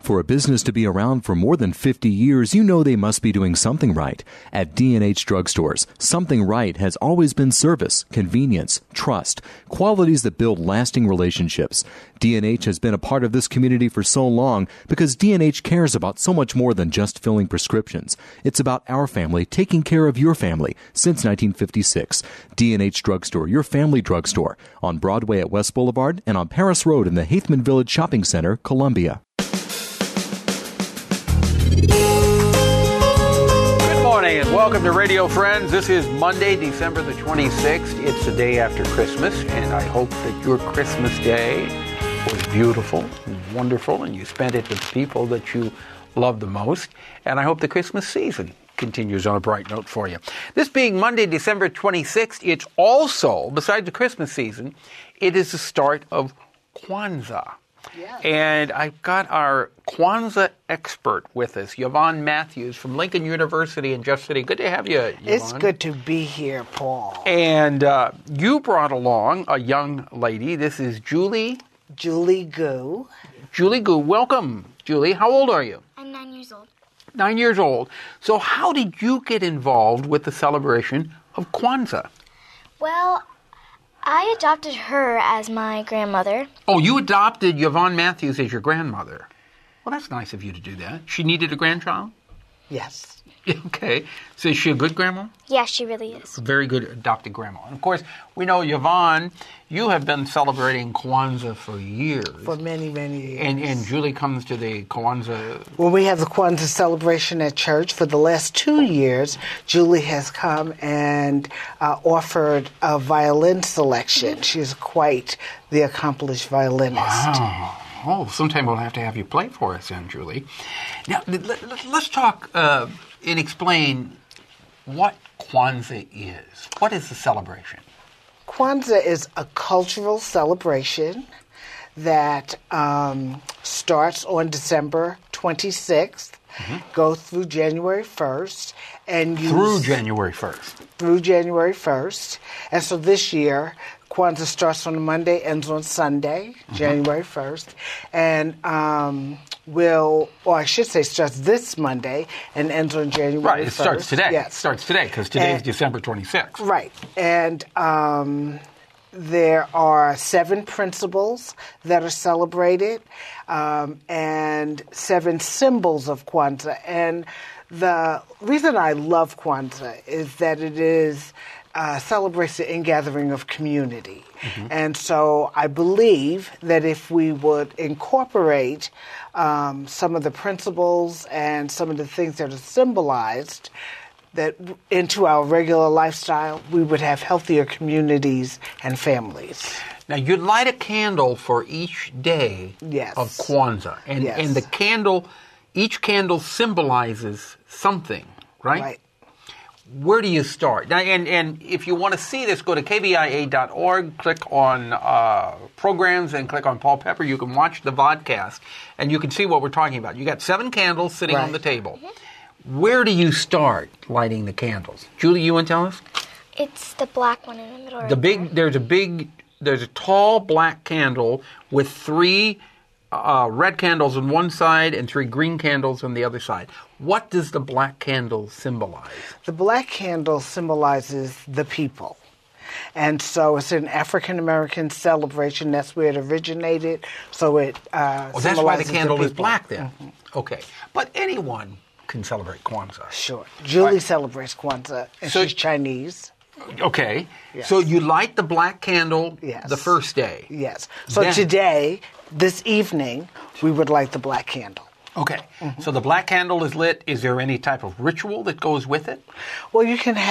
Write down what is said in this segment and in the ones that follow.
For a business to be around for more than 50 years, you know they must be doing something right. At D&H Drugstores, something right has always been service, convenience, trust, qualities that build lasting relationships. D&H has been a part of this community for so long because D&H cares about so much more than just filling prescriptions. It's about our family taking care of your family since 1956. D&H Drugstore, your family drugstore, on Broadway at West Boulevard and on Paris Road in the Haithman Village Shopping Center, Columbia. Good morning and welcome to Radio Friends. This is Monday, December the 26th. It's the day after Christmas, and I hope that your Christmas day was beautiful and wonderful, and you spent it with the people that you love the most. And I hope the Christmas season continues on a bright note for you. This being Monday, December 26th, it's also, besides the Christmas season, it is the start of Kwanzaa. Yeah. And I've got our Kwanzaa expert with us, Yvonne Matthews from Lincoln University in Jeff City. Good to have you, Yvonne. It's good to be here, Paul. And you brought along a young lady. This is Julie Gu. Julie Gu. Welcome, Julie. How old are you? I'm 9 years old. 9 years old. So how did you get involved with the celebration of Kwanzaa? Well, I adopted her as my grandmother. Oh, you adopted Yvonne Matthews as your grandmother. Well, that's nice of you to do that. She needed a grandchild? Yes. Okay. So is she a good grandma? Yeah, she really is. A very good adopted grandma. And of course, we know, Yvonne, you have been celebrating Kwanzaa for years. For many, many years. And Julie comes to the Kwanzaa. Well, we have the Kwanzaa celebration at church. For the last 2 years, Julie has come and offered a violin selection. She's quite the accomplished violinist. Wow. Oh, sometime we'll have to have you play for us then, Julie. Now, let's talk and explain what Kwanzaa is. What is the celebration? Kwanzaa is a cultural celebration that starts on December 26th, goes through January 1st. Through January 1st. Through January 1st. And so this year, Kwanzaa starts on a Monday, ends on Sunday, January 1st. And starts this Monday and ends on January 1st. Right, it starts today. Yes. It starts today because today is December 26th. Right. And there are 7 principles that are celebrated and 7 symbols of Kwanzaa. And the reason I love Kwanzaa is that it is celebrates the ingathering of community. And so I believe that if we would incorporate some of the principles and some of the things that are symbolized that into our regular lifestyle, we would have healthier communities and families. Now, you light a candle for each day of Kwanzaa. And the candle, each candle symbolizes something, right? Right. Where do you start? Now, and if you want to see this, go to kbia.org, click on programs, and click on Paul Pepper. You can watch the vodcast, and you can see what we're talking about. You got 7 candles sitting on the table. Where do you start lighting the candles? Julie, you want to tell us? It's the black one in the middle. There's a tall black candle with 3 red candles on one side and 3 green candles on the other side. What does the black candle symbolize? The black candle symbolizes the people. And so it's an African-American celebration. That's where it originated. So it symbolizes that's why the candle the is black then. Okay. But anyone can celebrate Kwanzaa. Sure. Julie celebrates Kwanzaa, and she's Chinese. Okay. Yes. So you light the black candle the first day. Yes. So today, this evening, we would light the black candle. Okay. So the black candle is lit. Is there any type of ritual that goes with it? Well, you can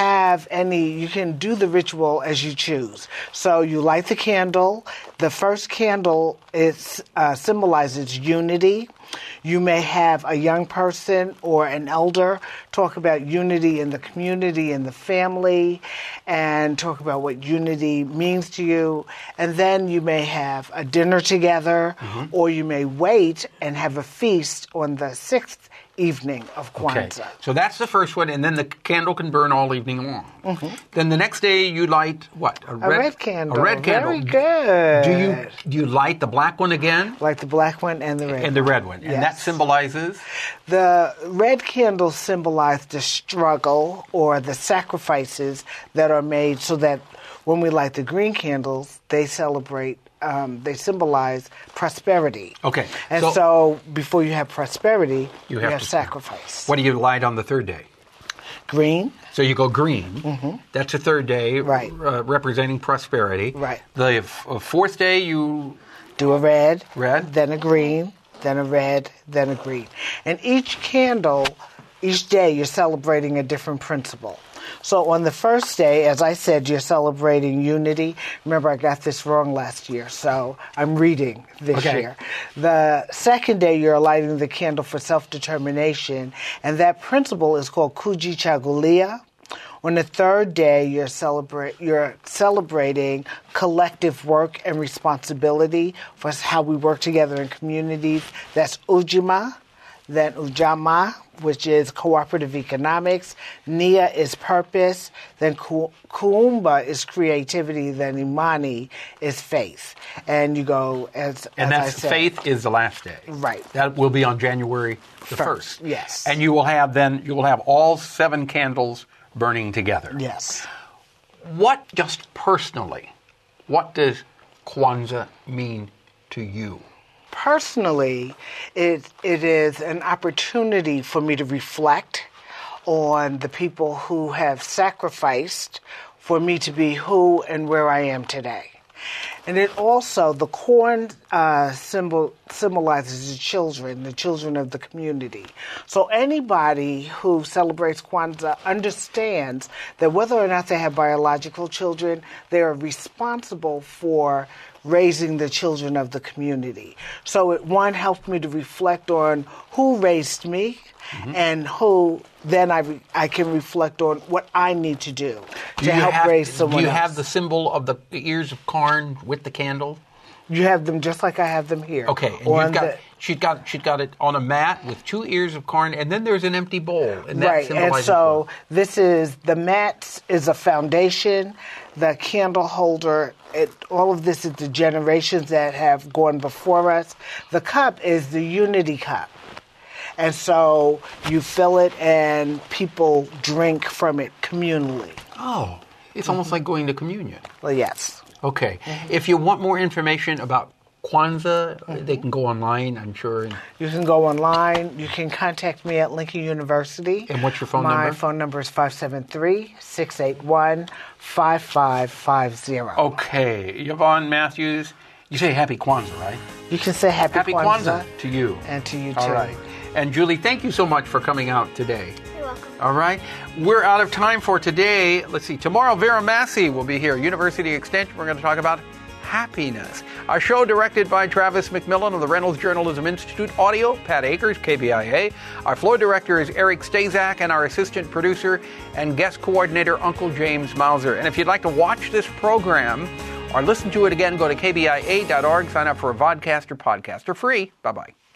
do the ritual as you choose. So you light the candle. The first candle symbolizes unity. You may have a young person or an elder talk about unity in the community and the family and talk about what unity means to you. And then you may have a dinner together or you may wait and have a feast on the 6th evening of Kwanzaa. Okay. So that's the first one, and then the candle can burn all evening long. Mm-hmm. Then the next day you light what? A red candle. A red candle. Very good. Do you light the black one again? Like the black one and the red one. And the red one. Yes. And that symbolizes? The red candles symbolize the struggle or the sacrifices that are made, so that when we light the green candles, they symbolize prosperity. Okay. And so before you have prosperity, you have to sacrifice. What do you light on the third day? Green. So you go green. Mm-hmm. That's the third day, right. Representing prosperity. Right. The fourth day you do a red, then a green, then a red, then a green. And each candle, each day, you're celebrating a different principle. So on the first day, as I said, you're celebrating unity. Remember, I got this wrong last year, so I'm reading this year. The second day, you're lighting the candle for self-determination, and that principle is called Kujichagulia. On the third day, you're celebrating collective work and responsibility for how we work together in communities. That's Ujima. Then Ujama, which is cooperative economics. Nia is purpose. Then Kuumba is creativity. Then Imani is faith. And you go as I said. Faith is the last day. Right. That will be on January the 1st. Yes. And you will have all 7 candles burning together. Yes. Just personally, what does Kwanzaa mean to you? Personally, it is an opportunity for me to reflect on the people who have sacrificed for me to be who and where I am today. And it also, the corn symbolizes the children of the community. So anybody who celebrates Kwanzaa understands that whether or not they have biological children, they are responsible for raising the children of the community. So it, one, helped me to reflect on who raised me, and who then I can reflect on what I need to do to help raise someone else. Do you have the symbol of the ears of corn with the candle? You have them just like I have them here. Okay, and she's got it on a mat with 2 ears of corn, and then there's an empty bowl, and that right. And so this is the mat is a foundation, the candle holder. All of this is the generations that have gone before us. The cup is the unity cup. And so you fill it and people drink from it communally. Oh, it's almost like going to communion. Well, yes. Okay. If you want more information about Kwanzaa, they can go online, I'm sure. You can go online. You can contact me at Lincoln University. And what's your phone number? My phone number is 573-681-5550. Okay. Yvonne Matthews, you say Happy Kwanzaa, right? You can say Happy Kwanzaa to you. And to you, too. All right. And Julie, thank you so much for coming out today. You're welcome. All right. We're out of time for today. Let's see. Tomorrow, Vera Massey will be here. University Extension. We're going to talk about happiness. Our show directed by Travis McMillan of the Reynolds Journalism Institute. Audio, Pat Akers, KBIA. Our floor director is Eric Stazak, and our assistant producer and guest coordinator, Uncle James Mauser. And if you'd like to watch this program or listen to it again, go to kbia.org, sign up for a vodcast or podcast. They're free. Bye-bye.